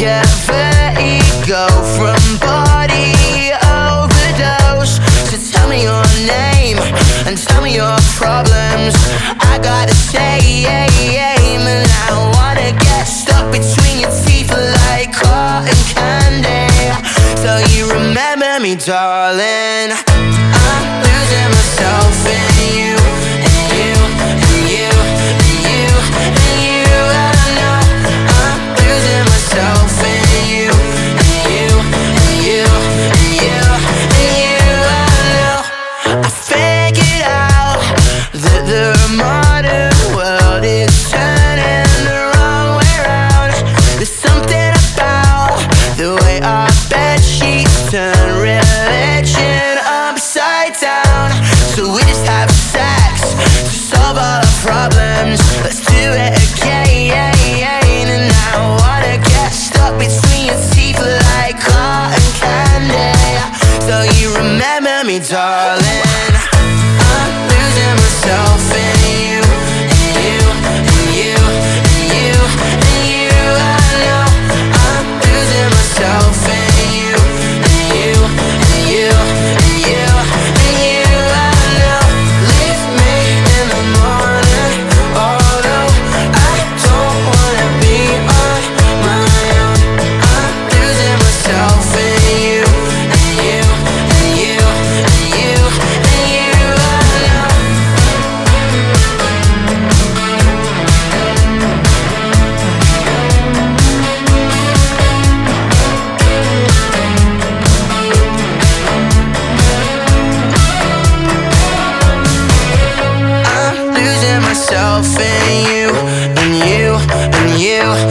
get vertigo from body overdose. So tell me your name and tell me your problems. I gotta say, and I wanna get stuck between your teeth like cotton candy. So you remember me, darling. I'm losing myself in you, and you, and you, and you, and you. I know I'm losing myself in you, and you, and you, and you, and you. I know I figured out that the modern world is turning the wrong way round. There's something about the way our bed sheets turn religion upside down. So we just have sex to solve all our problems. Let's do it again. And I wanna get stuck between your teeth like cotton candy. So you remember me, darling. I'm losing myself in you, and you, and you, and you, and you. I know I'm losing myself in you, and you, and you, and you, and you. I know. Leave me in the morning, although I don't wanna be on my own. I'm losing myself in you, and you, and you, and you, and you. I know. I'm losing myself in you, and you, and you.